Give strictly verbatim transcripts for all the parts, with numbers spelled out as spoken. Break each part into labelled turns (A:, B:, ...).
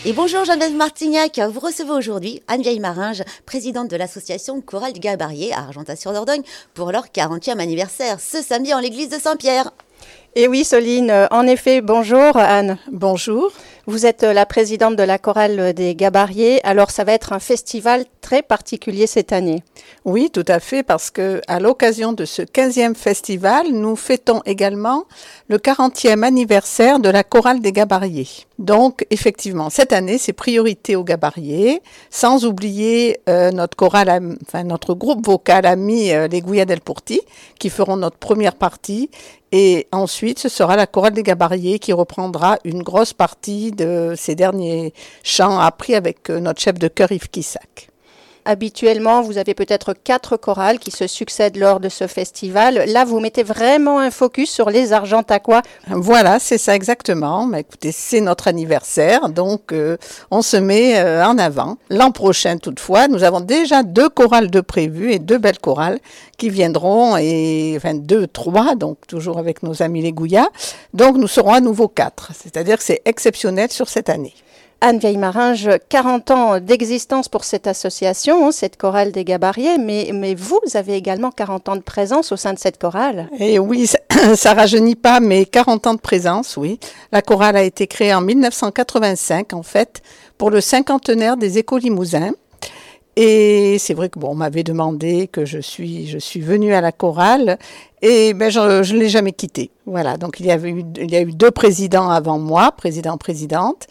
A: Et bonjour Geneviève Martignac, vous recevez aujourd'hui Anne-Vieille Maringe, présidente de l'association Chorale des Gabariers à Argentat-sur-Dordogne pour leur quarantième anniversaire ce samedi en l'église de Saint-Pierre.
B: Et oui Soline, en effet, bonjour Anne.
C: Bonjour.
B: Vous êtes la présidente de la Chorale des Gabariers, alors ça va être un festival très particulier cette année.
C: Oui, tout à fait, parce que à l'occasion de ce quinzième festival, nous fêtons également le quarantième anniversaire de la Chorale des Gabariers. Donc, effectivement, cette année, c'est priorité aux Gabariers, sans oublier euh, notre chorale, enfin notre groupe vocal ami euh, les Gouya del Porti, qui feront notre première partie. Et ensuite, ce sera la Chorale des Gabariers qui reprendra une grosse partie de ces derniers chants appris avec euh, notre chef de chœur Yves Kissac.
B: Habituellement, vous avez peut-être quatre chorales qui se succèdent lors de ce festival. Là, vous mettez vraiment un focus sur les Argentacois.
C: Voilà, c'est ça exactement. Mais écoutez, c'est notre anniversaire, donc euh, on se met euh, en avant. L'an prochain, toutefois, nous avons déjà deux chorales de prévues et deux belles chorales qui viendront, et enfin deux, trois, donc toujours avec nos amis les Gouya. Donc nous serons à nouveau quatre, c'est-à-dire que c'est exceptionnel sur cette année.
B: Anne-Vieille Maringe, quarante ans d'existence pour cette association, cette chorale des Gabariers, mais, mais vous avez également quarante ans de présence au sein de cette chorale.
C: Et oui, ça, ça rajeunit pas, mais quarante ans de présence, oui. La chorale a été créée en dix-neuf cent quatre-vingt-cinq, en fait, pour le cinquantenaire des Écoles-Limousins. Et c'est vrai que bon, on m'avait demandé que je suis, je suis venue à la chorale, et ben je ne l'ai jamais quittée. Voilà, donc il y avait eu, il y a eu deux présidents avant moi, président-présidente.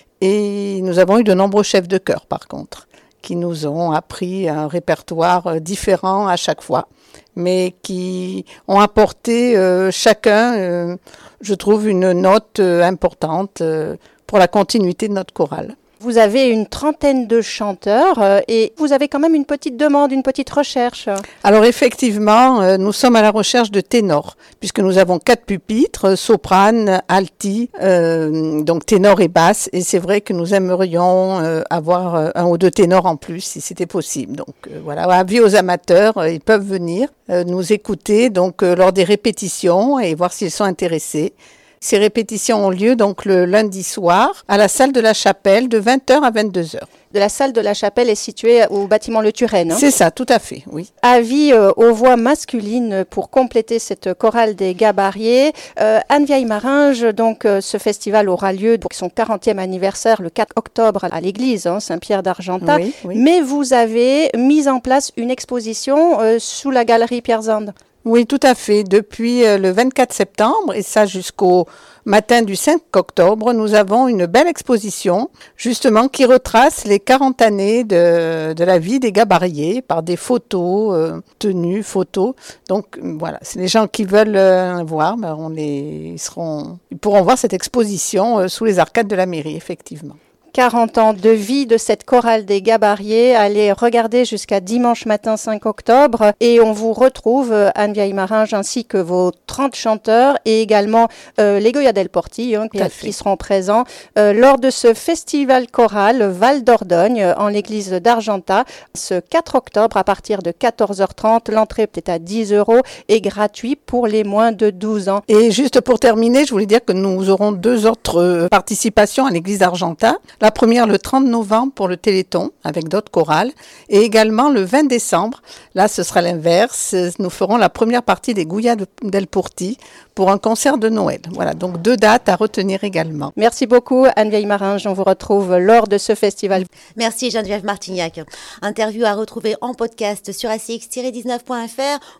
C: Et nous avons eu de nombreux chefs de chœur, par contre, qui nous ont appris un répertoire différent à chaque fois, mais qui ont apporté euh, chacun, euh, je trouve, une note euh, importante euh, pour la continuité de notre chorale.
B: Vous avez une trentaine de chanteurs euh, et vous avez quand même une petite demande, une petite recherche.
C: Alors effectivement, euh, nous sommes à la recherche de ténors, puisque nous avons quatre pupitres, soprane, alti, euh, donc ténor et basse. Et c'est vrai que nous aimerions euh, avoir euh, un ou deux ténors en plus, si c'était possible. Donc euh, voilà, avis aux amateurs, euh, ils peuvent venir euh, nous écouter donc euh, lors des répétitions et voir s'ils sont intéressés. Ces répétitions ont lieu donc le lundi soir à la salle de la Chapelle de vingt heures à vingt-deux heures.
B: De la salle de la Chapelle est située au bâtiment Le Turenne. Hein.
C: C'est ça, tout à fait, oui.
B: Avis euh, aux voix masculines pour compléter cette chorale des Gabariers. Euh, Anne-Vieille Maringe, donc euh, ce festival aura lieu pour son quarantième anniversaire le quatre octobre à l'église hein, Saint-Pierre d'Argentat.
C: Oui, oui.
B: Mais vous avez mis en place une exposition euh, sous la galerie Pierre Zand.
C: Oui, tout à fait. Depuis euh, le vingt-quatre septembre, et ça jusqu'au matin du cinq octobre, nous avons une belle exposition, justement, qui retrace les quarante années de, de la vie des Gabariers par des photos, euh, tenues, photos. Donc, voilà, c'est les gens qui veulent euh, voir, ben, on les, ils, seront, ils pourront voir cette exposition euh, sous les arcades de la mairie, effectivement.
B: quarante ans de vie de cette chorale des Gabariers. Allez regarder jusqu'à dimanche matin cinq octobre et on vous retrouve, Anne-Vieille Maringe, ainsi que vos trente chanteurs et également euh, les Gouya del Porti hein, qui, qui seront présents euh, lors de ce festival choral Val d'Ordogne en l'église d'Argentat ce quatre octobre à partir de quatorze heures trente. L'entrée est à dix euros et gratuit pour les moins de douze ans.
C: Et juste pour terminer, je voulais dire que nous aurons deux autres participations à l'église d'Argentat. La première le trente novembre pour le Téléthon avec d'autres chorales et également le vingt décembre. Là, ce sera l'inverse. Nous ferons la première partie des Gouya del Porti pour un concert de Noël. Voilà, donc deux dates à retenir également.
B: Merci beaucoup Anne-Vieille Maringe. On vous retrouve lors de ce festival.
A: Merci Geneviève Martignac. Interview à retrouver en podcast sur A C X dix-neuf point F R